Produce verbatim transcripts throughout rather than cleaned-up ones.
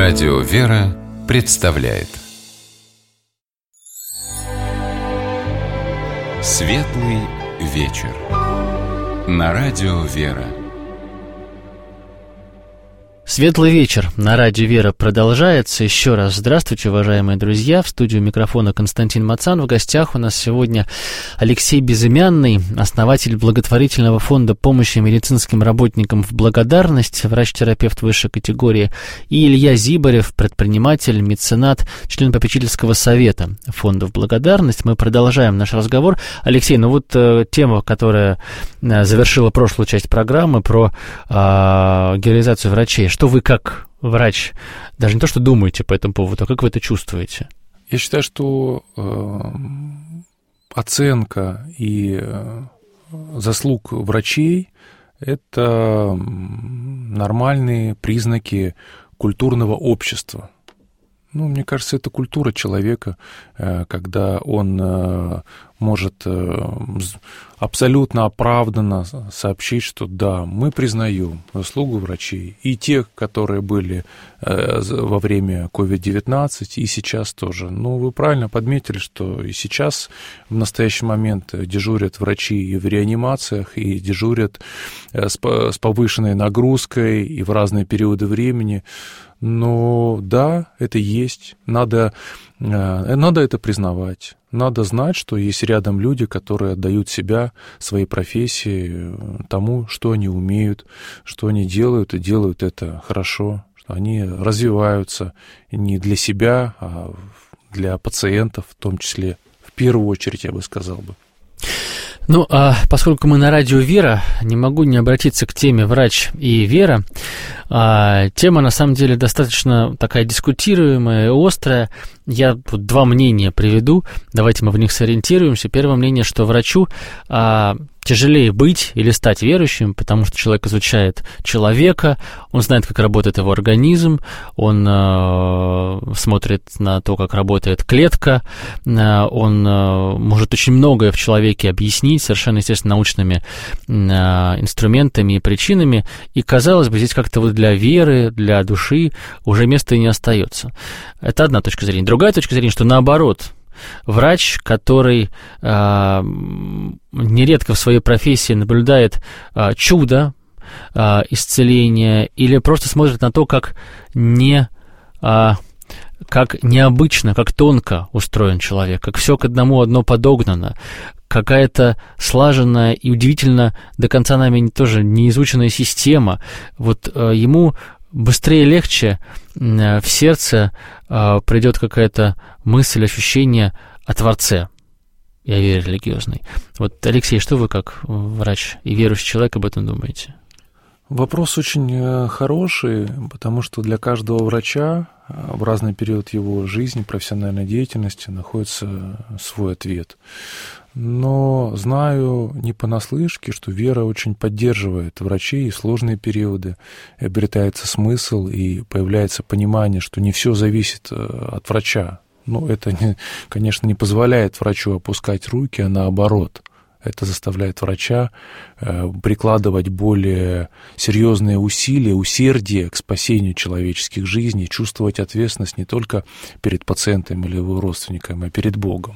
Радио «Вера» представляет Светлый вечер на Радио «Вера». Светлый вечер на Радио «Вера» продолжается. Еще раз здравствуйте, уважаемые друзья. В студию микрофона Константин Мацан. В гостях у нас сегодня Алексей Безымянный, основатель благотворительного фонда помощи медицинским работникам в благодарность, врач-терапевт высшей категории, и Илья Зибарев, предприниматель, меценат, член попечительского совета фонда в благодарность. Мы продолжаем наш разговор. Алексей, ну вот э, тема, которая э, завершила прошлую часть программы про э, героизацию врачей. Что вы как врач, даже не то, что думаете по этому поводу, а как вы это чувствуете? Я считаю, что э, оценка и э, заслуг врачей – это нормальные признаки культурного общества. Ну, мне кажется, это культура человека, э, когда он э, может э, абсолютно оправданно сообщить, что да, мы признаем заслугу врачей, и тех, которые были э, во время ковид девятнадцать, и сейчас тоже. Ну, вы правильно подметили, что и сейчас в настоящий момент дежурят врачи и в реанимациях, и дежурят э, с, с повышенной нагрузкой, и в разные периоды времени. Но да, это есть, надо, э, надо это признавать. Надо знать, что есть рядом люди, которые отдают себя, своей профессии, тому, что они умеют, что они делают, и делают это хорошо, что они развиваются не для себя, а для пациентов, в том числе, в первую очередь, я бы сказал бы. Ну, а поскольку мы на Радио «Вера», не могу не обратиться к теме «Врач и вера». А, тема, на самом деле, достаточно такая дискутируемая и острая. Я тут два мнения приведу, давайте мы в них сориентируемся. Первое мнение, что врачу а, тяжелее быть или стать верующим, потому что человек изучает человека, он знает, как работает его организм, он а, смотрит на то, как работает клетка, а, он а, может очень многое в человеке объяснить, совершенно, естественно, научными а, инструментами и причинами, и, казалось бы, здесь как-то вот для веры, для души уже места и не остается. Это одна точка зрения. Другая точка зрения, что наоборот, врач, который э, нередко в своей профессии наблюдает э, чудо э, исцеления или просто смотрит на то, как, не, э, как необычно, как тонко устроен человек, как все к одному одно подогнано, какая-то слаженная и удивительно до конца нами тоже неизученная система. Вот э, ему быстрее и легче э, в сердце э, придет какая-то мысль, ощущение о Творце и о вере религиозной. Вот, Алексей, что вы как врач и верующий человек об этом думаете? Вопрос очень хороший, потому что для каждого врача в разный период его жизни, профессиональной деятельности находится свой ответ. Но знаю не понаслышке, что вера очень поддерживает врачей в сложные периоды, и обретается смысл, и появляется понимание, что не все зависит от врача. Ну, это, не, конечно, не позволяет врачу опускать руки, а наоборот. Это заставляет врача э, прикладывать более серьезные усилия, усердие к спасению человеческих жизней, чувствовать ответственность не только перед пациентом или его родственником, а перед Богом.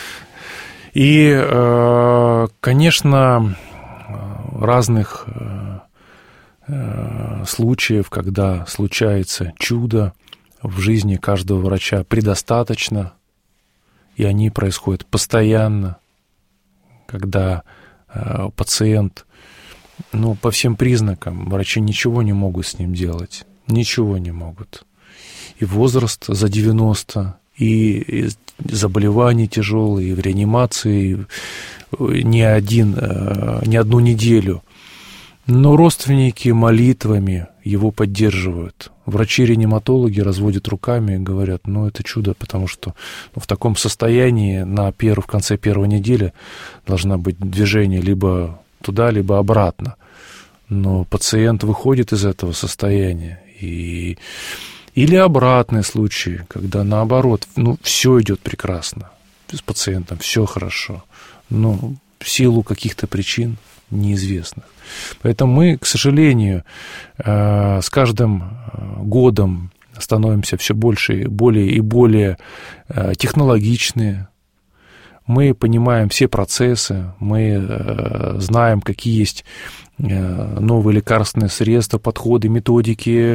И, э, конечно, разных э, случаев, когда случается чудо в жизни каждого врача, предостаточно, и они происходят постоянно, когда э, пациент, ну, по всем признакам, врачи ничего не могут с ним делать, ничего не могут. И возраст за девяносто, и, и заболевания тяжелые, и в реанимации не, один, э, не одну неделю. Но родственники молитвами его поддерживают. Врачи-реаниматологи разводят руками и говорят, ну, это чудо, потому что ну, в таком состоянии на перв, в конце первой недели должна быть движение либо туда, либо обратно. Но пациент выходит из этого состояния. И... Или обратный случай, когда наоборот, ну, все идет прекрасно, с пациентом все хорошо, но в силу каких-то причин неизвестных. Поэтому мы, к сожалению, с каждым годом становимся все больше, более и более технологичные. Мы понимаем все процессы, мы знаем, какие есть новые лекарственные средства, подходы, методики,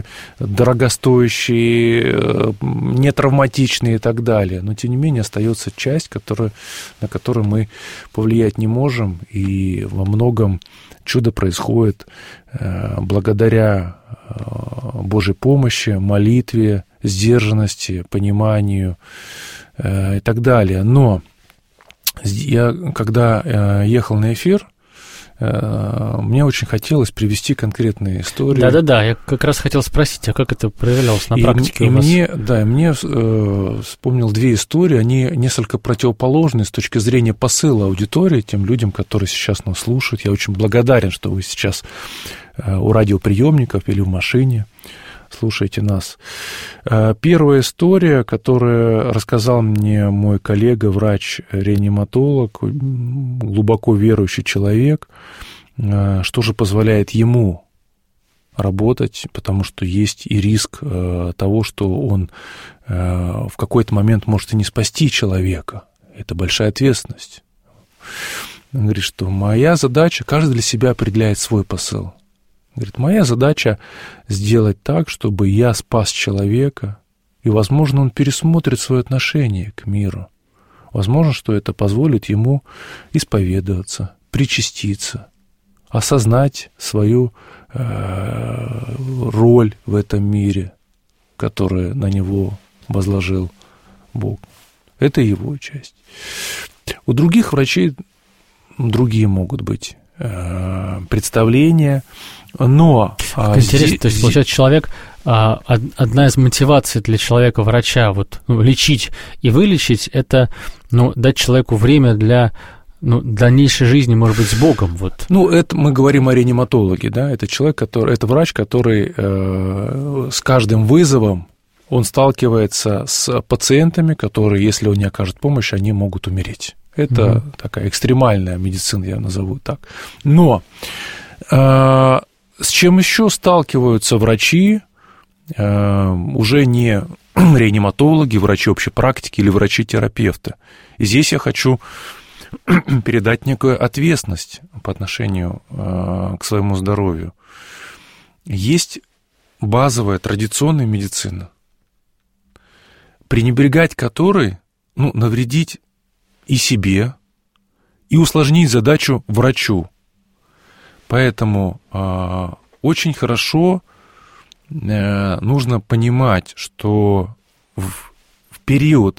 дорогостоящие, нетравматичные и так далее. Но, тем не менее, остается часть, которая, на которую мы повлиять не можем, и во многом чудо происходит благодаря Божьей помощи, молитве, сдержанности, пониманию и так далее. Но я, когда ехал на эфир, мне очень хотелось привести конкретные истории. Да-да-да, я как раз хотел спросить, а как это проявлялось на и, практике и у вас? Мне, да, мне э, вспомнил две истории, они несколько противоположны с точки зрения посыла аудитории, тем людям, которые сейчас нас слушают. Я очень благодарен, что вы сейчас э, у радиоприемников или в машине слушаете нас. Первая история, которую рассказал мне мой коллега, врач-реаниматолог, глубоко верующий человек, что же позволяет ему работать, потому что есть и риск того, что он в какой-то момент может и не спасти человека. Это большая ответственность. Он говорит, что моя задача, каждый для себя определяет свой посыл. Говорит, моя задача сделать так, чтобы я спас человека, и, возможно, он пересмотрит свое отношение к миру. Возможно, что это позволит ему исповедоваться, причаститься, осознать свою э, роль в этом мире, которую на него возложил Бог. Это его часть. У других врачей другие могут быть э, представления. Но... Интересно, здесь, то есть, получается, человек, одна из мотиваций для человека, врача, вот, ну, лечить и вылечить, это, ну, дать человеку время для, ну, дальнейшей жизни, может быть, с Богом, вот. Ну, это мы говорим о реаниматологе, да, это человек, который, это врач, который э, с каждым вызовом, он сталкивается с пациентами, которые, если он не окажет помощь, они могут умереть. Это mm-hmm. такая экстремальная медицина, я назову так. Но... Э, С чем еще сталкиваются врачи, уже не реаниматологи, врачи общей практики или врачи-терапевты? И здесь я хочу передать некую ответственность по отношению к своему здоровью. Есть базовая традиционная медицина, пренебрегать которой, ну, навредить и себе, и усложнить задачу врачу. Поэтому э, очень хорошо э, нужно понимать, что в, в период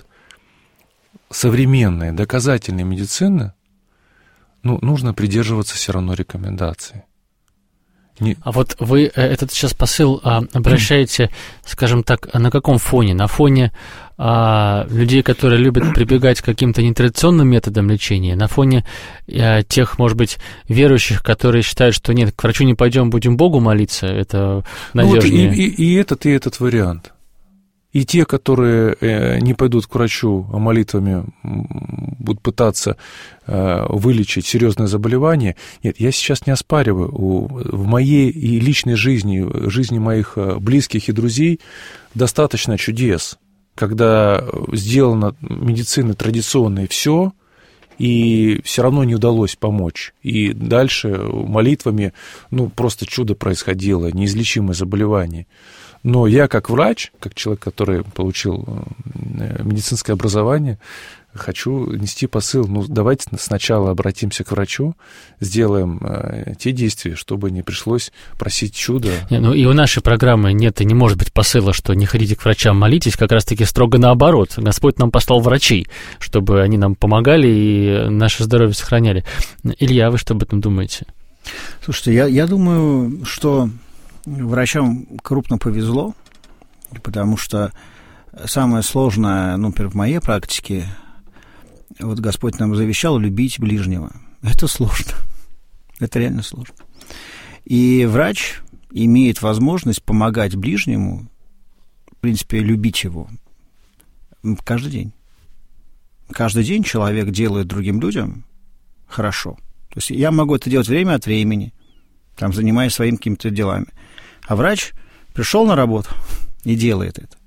современной доказательной медицины, ну, нужно придерживаться все равно рекомендаций. Не... А вот вы этот сейчас посыл а, обращаете, скажем так, на каком фоне? На фоне а, людей, которые любят прибегать к каким-то нетрадиционным методам лечения, на фоне а, тех, может быть, верующих, которые считают, что нет, к врачу не пойдем, будем Богу молиться, это надежнее. Ну, вот и, и, и этот, и этот вариант. И те, которые э, не пойдут к врачу, а молитвами будут пытаться э, вылечить серьезное заболевание. Нет, я сейчас не оспариваю. У, в моей и личной жизни, в жизни моих близких и друзей достаточно чудес, когда сделано медицины традиционной все, и все равно не удалось помочь. И дальше молитвами, ну, просто чудо происходило, неизлечимое заболевание. Но я как врач, как человек, который получил медицинское образование, хочу нести посыл. Ну, давайте сначала обратимся к врачу, сделаем те действия, чтобы не пришлось просить чуда. Не, ну и у нашей программы нет и не может быть посыла, что не ходите к врачам, молитесь, как раз-таки строго наоборот. Господь нам послал врачей, чтобы они нам помогали и наше здоровье сохраняли. Илья, вы что об этом думаете? Слушайте, я, я думаю, что врачам крупно повезло, потому что самое сложное, ну, например, в моей практике, вот Господь нам завещал любить ближнего. Это сложно. Это реально сложно. И врач имеет возможность помогать ближнему, в принципе, любить его каждый день. Каждый день человек делает другим людям хорошо. То есть я могу это делать время от времени, там, занимаясь своими какими-то делами. А врач пришел на работу и делает это.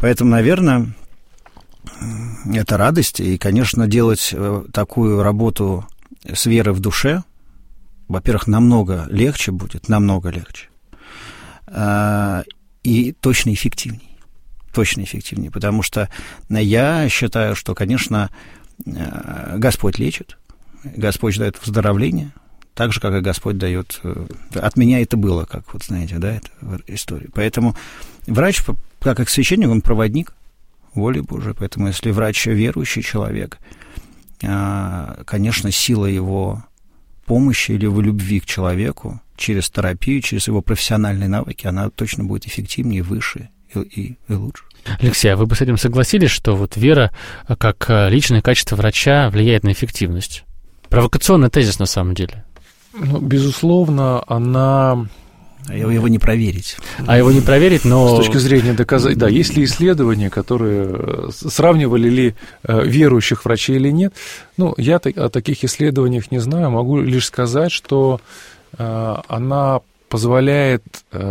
Поэтому, наверное, это радость. И, конечно, делать такую работу с верой в душе, во-первых, намного легче будет, намного легче. И точно эффективнее. Точно эффективнее. Потому что я считаю, что, конечно, Господь лечит, Господь дает выздоровление, так же, как и Господь дает... От меня это было, как вот знаете, да, это история. Поэтому врач, как и священник, он проводник воли Божией. Поэтому если врач верующий человек, конечно, сила его помощи или его любви к человеку через терапию, через его профессиональные навыки, она точно будет эффективнее, выше и, и, и лучше. Алексей, а вы бы с этим согласились, что вот вера как личное качество врача влияет на эффективность? Провокационный тезис на самом деле. Ну, безусловно, она... А его не проверить. А его не проверить, но... С точки зрения доказать... Да, есть ли исследования, которые сравнивали ли верующих врачей или нет? Ну, я о таких исследованиях не знаю. Могу лишь сказать, что она позволяет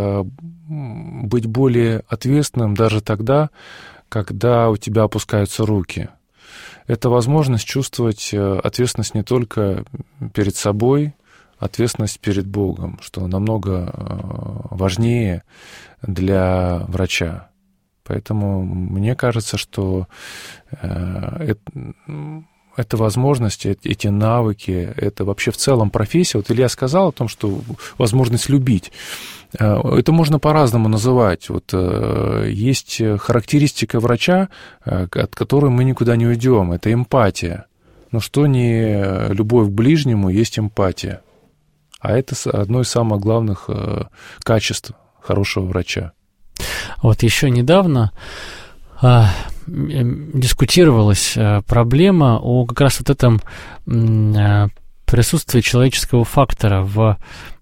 быть более ответственным даже тогда, когда у тебя опускаются руки. Это возможность чувствовать ответственность не только перед собой, ответственность перед Богом, что намного важнее для врача. Поэтому мне кажется, что это, эта возможность, эти навыки, это вообще в целом профессия. Вот Илья сказал о том, что возможность любить. Это можно по-разному называть. Вот есть характеристика врача, от которой мы никуда не уйдем. Это эмпатия. Но что не любовь к ближнему, есть эмпатия. А это одно из самых главных качеств хорошего врача. Вот еще недавно а, дискутировалась а, проблема о как раз вот этом а, присутствии человеческого фактора в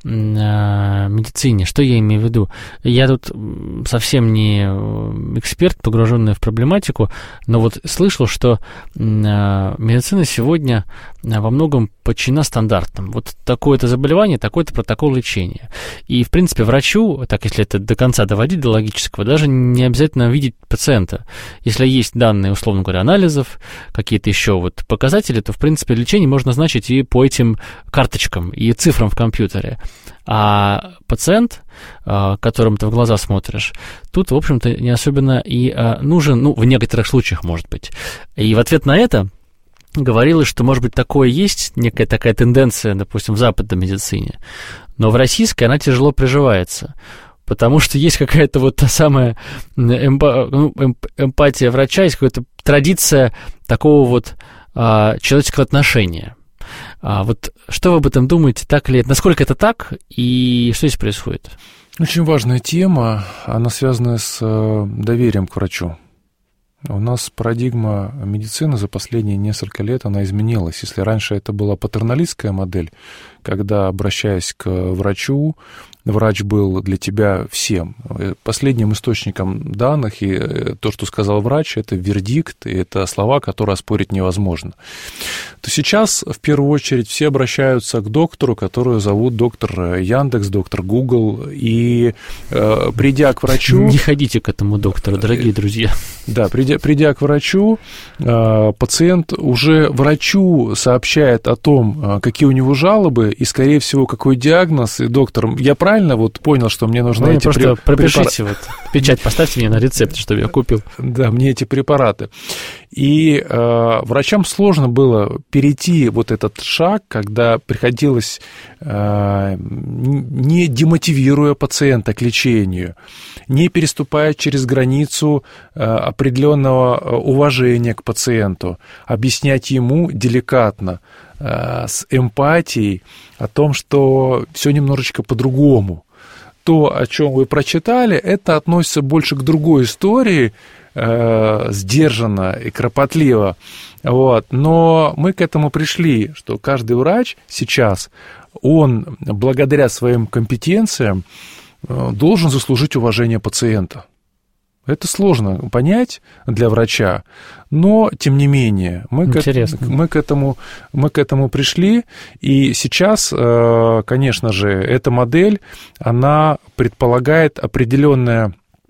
медицине. Что я имею в виду? Я тут совсем не эксперт, погруженный в проблематику, но вот слышал, что медицина сегодня во многом подчинена стандартам. Вот такое-то заболевание, такой-то протокол лечения. И, в принципе, врачу, так если это до конца доводить, до логического, даже не обязательно видеть пациента. Если есть данные, условно говоря, анализов, какие-то еще вот показатели, то, в принципе, лечение можно назначить и по этим карточкам, и цифрам в компьютере. А пациент, которому ты в глаза смотришь, тут, в общем-то, не особенно и нужен, ну, в некоторых случаях, может быть. И в ответ на это говорилось, что, может быть, такое есть, некая такая тенденция, допустим, в западной медицине, но в российской она тяжело приживается, потому что есть какая-то вот та самая эмпа- ну, эмп- эмпатия врача, есть какая-то традиция такого вот а, человеческого отношения. А вот что вы об этом думаете, так ли это, насколько это так, и что здесь происходит? Очень важная тема, она связана с доверием к врачу. У нас парадигма медицины за последние несколько лет, она изменилась. Если раньше это была патерналистская модель, когда, обращаясь к врачу, врач был для тебя всем. Последним источником данных, и то, что сказал врач, это вердикт, и это слова, которые оспорить невозможно. То сейчас, в первую очередь, все обращаются к доктору, которую зовут доктор Яндекс, доктор Google, и э, придя к врачу... Не ходите к этому доктору, дорогие друзья. Да, придя, придя к врачу, э, пациент уже врачу сообщает о том, какие у него жалобы, и, скорее всего, какой диагноз, и доктор... Я правильно вот понял, что мне нужны ну, эти просто препараты? Пропишите, вот, печать поставьте мне на рецепт, чтобы я купил. Да, мне эти препараты. И э, врачам сложно было перейти вот этот шаг, когда приходилось, э, не демотивируя пациента к лечению, не переступая через границу э, определенного уважения к пациенту, объяснять ему деликатно, э, с эмпатией о том, что все немножечко по-другому. То, о чем вы прочитали, это относится больше к другой истории, э, сдержанно и кропотливо. Вот. Но мы к этому пришли, что каждый врач сейчас, он благодаря своим компетенциям э, должен заслужить уважение пациента. Это сложно понять для врача, но, тем не менее, мы, к, мы, к, этому, мы к этому пришли, и сейчас, конечно же, эта модель, она предполагает определенное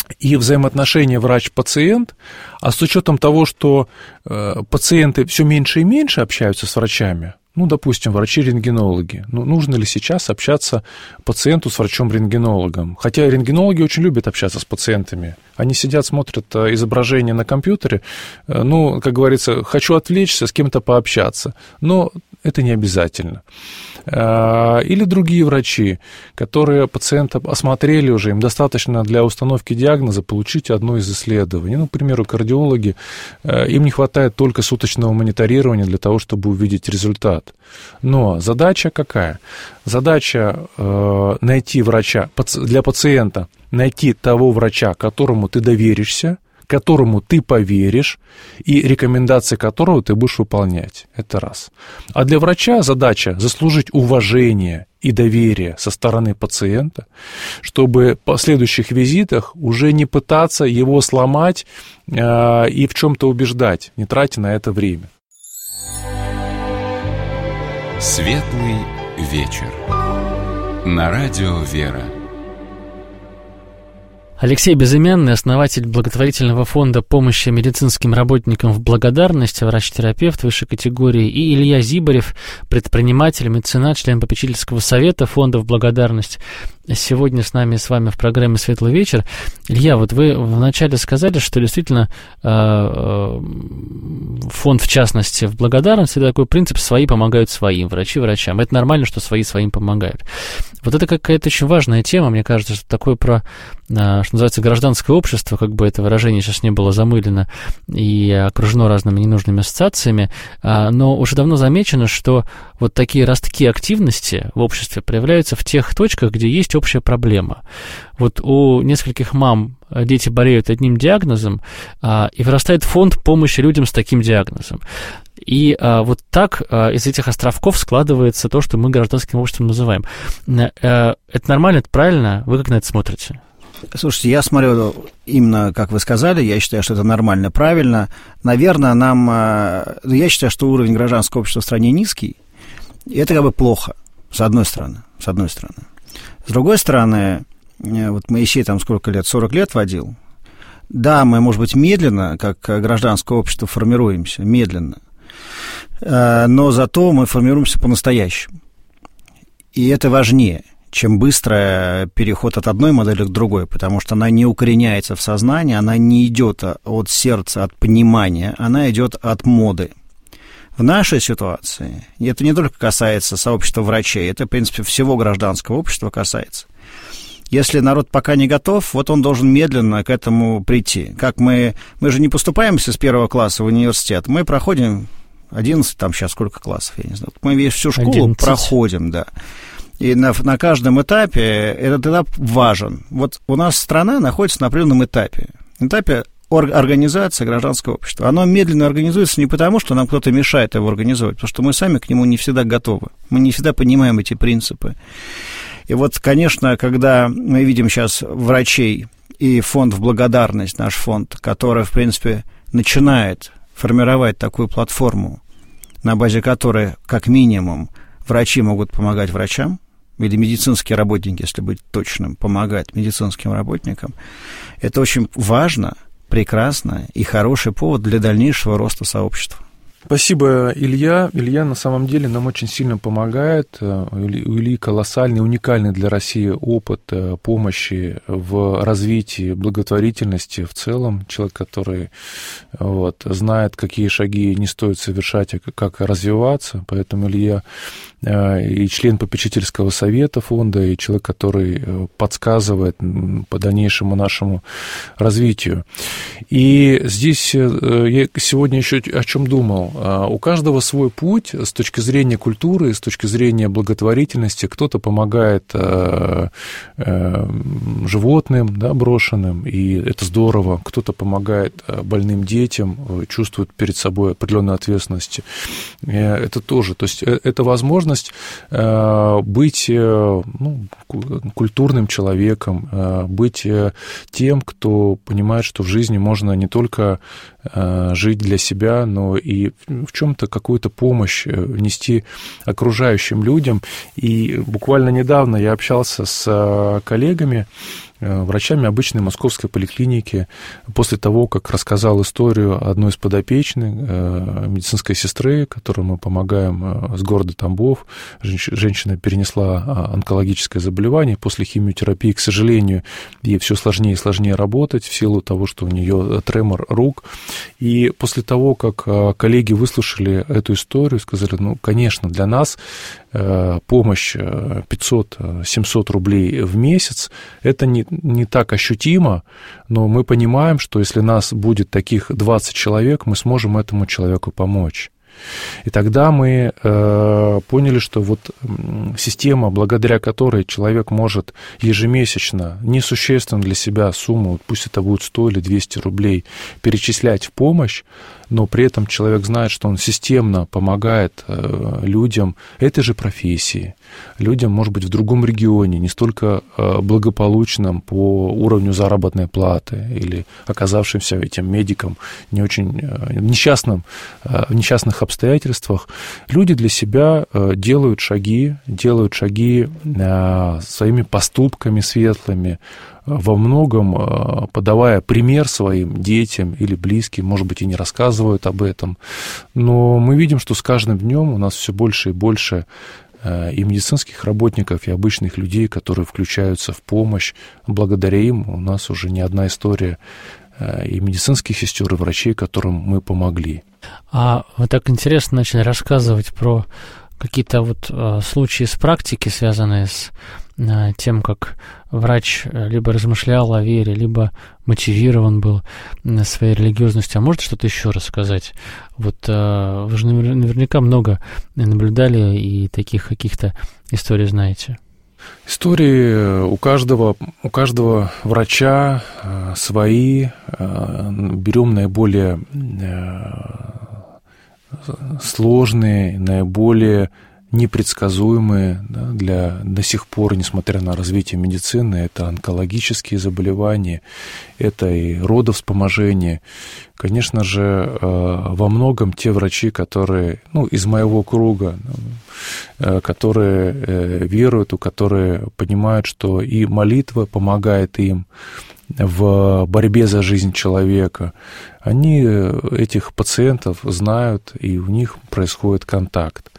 и взаимоотношения врач-пациент, а с учетом того, что э, пациенты все меньше и меньше общаются с врачами, ну, допустим, врачи-рентгенологи, ну, нужно ли сейчас общаться пациенту с врачом-рентгенологом? Хотя рентгенологи очень любят общаться с пациентами. Они сидят, смотрят изображение на компьютере, ну, как говорится, хочу отвлечься, с кем-то пообщаться, но это не обязательно. Или другие врачи, которые пациента осмотрели уже, им достаточно для установки диагноза получить одно из исследований. Ну, к примеру, кардиологи, им не хватает только суточного мониторирования для того, чтобы увидеть результат. Но задача какая? Задача найти врача для пациента, найти того врача, которому ты доверишься, которому ты поверишь, и рекомендации которого ты будешь выполнять. Это раз. А для врача задача заслужить уважение и доверие со стороны пациента, чтобы в последующих визитах уже не пытаться его сломать э, и в чем-то убеждать, не тратя на это время. Светлый вечер. На радио «Вера». Алексей Безымянный, основатель благотворительного фонда помощи медицинским работникам в благодарность, врач-терапевт высшей категории, и Илья Зибарев, предприниматель, меценат, член попечительского совета фонда в благодарность. Сегодня с нами, с вами в программе «Светлый вечер». Илья, вот вы вначале сказали, что действительно фонд, в частности, в благодарности, это такой принцип «свои помогают своим», врачи врачам. Это нормально, что свои своим помогают. Вот это какая-то очень важная тема, мне кажется, что такое про, что называется, гражданское общество, как бы это выражение сейчас не было замылено и окружено разными ненужными ассоциациями, но уже давно замечено, что вот такие ростки активности в обществе проявляются в тех точках, где есть общая проблема. Вот у нескольких мам дети болеют одним диагнозом, а, и вырастает фонд помощи людям с таким диагнозом. И а, вот так а, из этих островков складывается то, что мы гражданским обществом называем. А, это нормально, это правильно? Вы как на это смотрите? Слушайте, я смотрю именно, как вы сказали, я считаю, что это нормально, правильно. Наверное, нам... Я считаю, что уровень гражданского общества в стране низкий, и это как бы плохо, с одной стороны, с одной стороны. С другой стороны, вот Моисей там сколько лет, сорок лет водил. Да, мы, может быть, медленно, как гражданское общество, формируемся, медленно, но зато мы формируемся по-настоящему. И это важнее, чем быстрый переход от одной модели к другой, потому что она не укореняется в сознании, она не идет от сердца, от понимания, она идет от моды. В нашей ситуации, и это не только касается сообщества врачей, это, в принципе, всего гражданского общества касается. Если народ пока не готов, вот он должен медленно к этому прийти. Как мы, мы же не поступаемся с первого класса в университет, мы проходим одиннадцать, там сейчас сколько классов, я не знаю, мы весь всю школу одиннадцать проходим, да. И на, на каждом этапе этот этап важен. Вот у нас страна находится на определенном этапе. Этапе организация гражданского общества. Оно медленно организуется не потому, что нам кто-то мешает его организовать, потому что мы сами к нему не всегда готовы. Мы не всегда понимаем эти принципы. И вот, конечно, когда мы видим сейчас врачей и фонд в благодарность, наш фонд, который, в принципе, начинает формировать такую платформу, на базе которой, как минимум, врачи могут помогать врачам, или медицинские работники, если быть точным, помогать медицинским работникам, это очень важно, прекрасно и хороший повод для дальнейшего роста сообщества. Спасибо, Илья. Илья на самом деле нам очень сильно помогает. У Ильи колоссальный, уникальный для России опыт помощи в развитии благотворительности в целом. Человек, который вот, знает, какие шаги не стоит совершать, а как развиваться. Поэтому Илья и член попечительского совета фонда, и человек, который подсказывает по дальнейшему нашему развитию. И здесь я сегодня еще о чем думал. У каждого свой путь с точки зрения культуры, с точки зрения благотворительности. Кто-то помогает животным, да, брошенным, и это здорово. Кто-то помогает больным детям, чувствует перед собой определенную ответственность. Это тоже. То есть это возможность быть, ну, культурным человеком, быть тем, кто понимает, что в жизни можно не только жить для себя, но и в чем-то какую-то помощь нести окружающим людям. И буквально недавно я общался с коллегами, врачами обычной московской поликлиники после того, как рассказал историю одной из подопечных, медицинской сестры, которой мы помогаем с города Тамбов. Женщина перенесла онкологическое заболевание. После химиотерапии, к сожалению, ей все сложнее и сложнее работать в силу того, что у нее тремор рук. И после того, как коллеги выслушали эту историю, сказали, ну, конечно, для нас помощь пятьсот-семьсот рублей в месяц – это не, не так ощутимо, но мы понимаем, что если нас будет таких двадцать человек, мы сможем этому человеку помочь. И тогда мы э, поняли, что вот система, благодаря которой человек может ежемесячно несущественно для себя сумму, пусть это будет сто или двести рублей, перечислять в помощь, но при этом человек знает, что он системно помогает э, людям этой же профессии, людям, может быть, в другом регионе, не столько э, благополучном по уровню заработной платы или оказавшимся этим медикам не очень э, несчастным, э, в несчастных обстоятельствах, люди для себя э, делают шаги, делают шаги э, своими поступками светлыми, во многом подавая пример своим детям или близким, может быть, и не рассказывают об этом. Но мы видим, что с каждым днем у нас все больше и больше и медицинских работников, и обычных людей, которые включаются в помощь. Благодаря им у нас уже не одна история и медицинских сестер, и врачей, которым мы помогли. А вы так интересно начали рассказывать про какие-то вот случаи с практики, связанные с тем, как врач либо размышлял о вере, либо мотивирован был своей религиозностью. А можете что-то еще рассказать? Вот вы же наверняка много наблюдали и таких каких-то историй знаете. Истории у каждого, у каждого врача свои. Берем наиболее сложные, наиболее непредсказуемые, да, для до сих пор, несмотря на развитие медицины, это онкологические заболевания, это и родовспоможение. Конечно же, во многом те врачи, которые, ну, из моего круга, которые веруют, у которых понимают, что и молитва помогает им в борьбе за жизнь человека, они этих пациентов знают, и у них происходит контакт.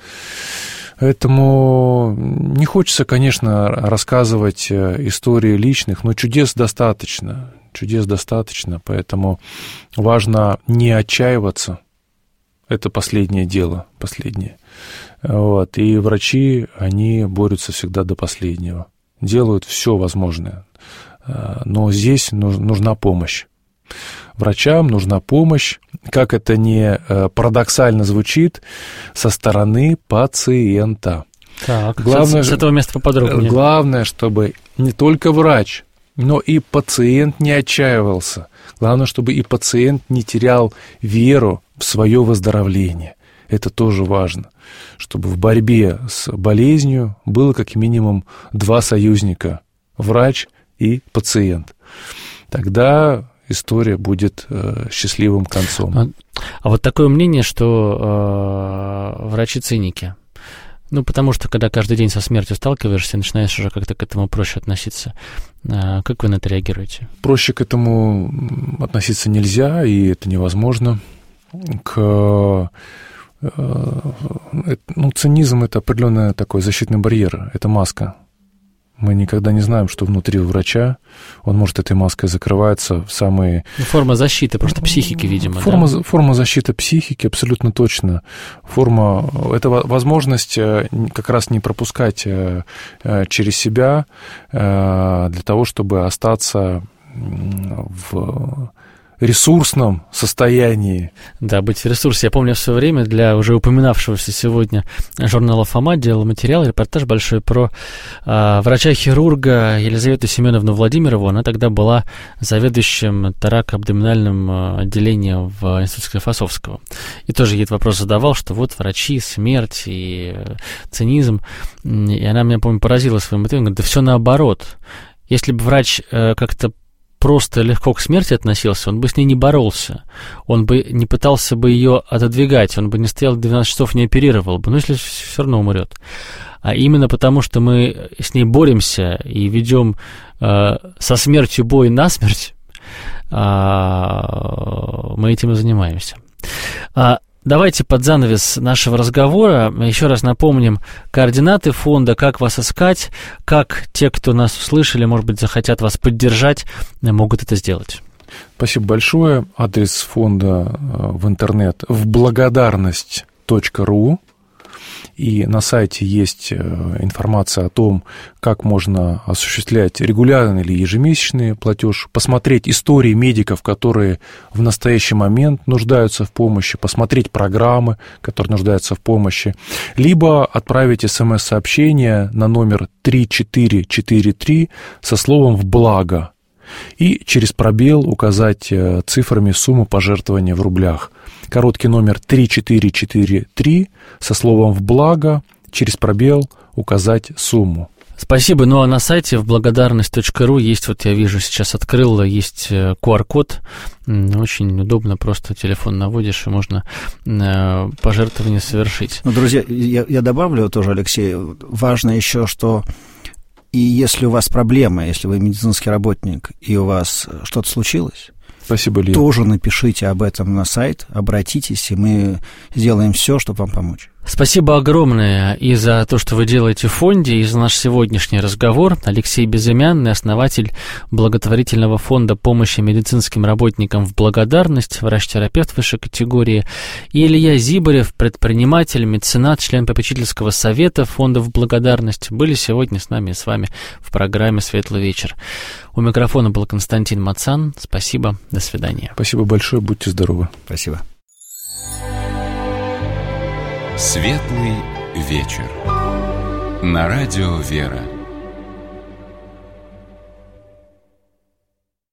Поэтому не хочется, конечно, рассказывать истории личных, но чудес достаточно, чудес достаточно, поэтому важно не отчаиваться. Это последнее дело, последнее. Вот. И врачи, они борются всегда до последнего, делают все возможное. Но здесь нужна помощь. Врачам нужна помощь, как это не парадоксально звучит, со стороны пациента. Так, главное, с, с этого места поподробнее. Главное, чтобы не только врач, но и пациент не отчаивался. Главное, чтобы и пациент не терял веру в свое выздоровление. Это тоже важно, чтобы в борьбе с болезнью было как минимум два союзника – врач и пациент. Тогда история будет э, счастливым концом. А, а вот такое мнение, что э, врачи-циники. Ну, потому что, когда каждый день со смертью сталкиваешься, начинаешь уже как-то к этому проще относиться. А как вы на это реагируете? Проще к этому относиться нельзя, и это невозможно. К, э, ну, цинизм – это определенный такой защитный барьер, это маска. Мы никогда не знаем, что внутри у врача. Он может этой маской закрываться в самые... Форма защиты, просто психики, видимо, форма, да? Форма защиты психики, абсолютно точно. Форма... Это возможность как раз не пропускать через себя для того, чтобы остаться в ресурсном состоянии. Да, быть в ресурсе. Я помню, в свое время для уже упоминавшегося сегодня журнала «Фома» делал материал, репортаж большой про э, врача-хирурга Елизавету Семеновну Владимирову. Она тогда была заведующим торако-абдоминальным отделением в институте Склифосовского. И тоже ей этот вопрос задавал, что вот врачи, смерть и цинизм. И она меня, помню, поразила своим ответом. Говорит, да все наоборот. Если бы врач э, как-то просто легко к смерти относился, он бы с ней не боролся, он бы не пытался бы ее отодвигать, он бы не стоял двенадцать часов, не оперировал бы, но если все равно умрет. а именно потому, что мы с ней боремся и ведем э, со смертью бой насмерть, э, мы этим и занимаемся. А давайте под занавес нашего разговора еще раз напомним координаты фонда, как вас искать, как те, кто нас услышали, может быть, захотят вас поддержать, могут это сделать. Спасибо большое. Адрес фонда в интернет в благодарность точка ру. И на сайте есть информация о том, как можно осуществлять регулярный или ежемесячный платеж, посмотреть истории медиков, которые в настоящий момент нуждаются в помощи, посмотреть программы, которые нуждаются в помощи, либо отправить смс-сообщение на номер три четыре четыре три со словом «в благо» и через пробел указать цифрами сумму пожертвования в рублях. Короткий номер три четыре четыре три со словом «в благо», через пробел указать сумму. Спасибо. Ну а на сайте в благодарность точка ру есть, вот я вижу, сейчас открыл, есть ку ар-код. Очень удобно, просто телефон наводишь, и можно пожертвование совершить. Ну, друзья, я, я добавлю тоже, Алексей, важно еще, что и если у вас проблемы, если вы медицинский работник, и у вас что-то случилось, спасибо, Илья, тоже напишите об этом на сайт, обратитесь, и мы сделаем все, чтобы вам помочь. Спасибо огромное и за то, что вы делаете в фонде, и за наш сегодняшний разговор. Алексей Безымянный, основатель благотворительного фонда помощи медицинским работникам в благодарность, врач-терапевт высшей категории, и Илья Зибарев, предприниматель, меценат, член попечительского совета фонда в благодарность, были сегодня с нами и с вами в программе «Светлый вечер». У микрофона был Константин Мацан. Спасибо, до свидания. Спасибо большое, будьте здоровы. Спасибо. Светлый вечер. На радио «Вера».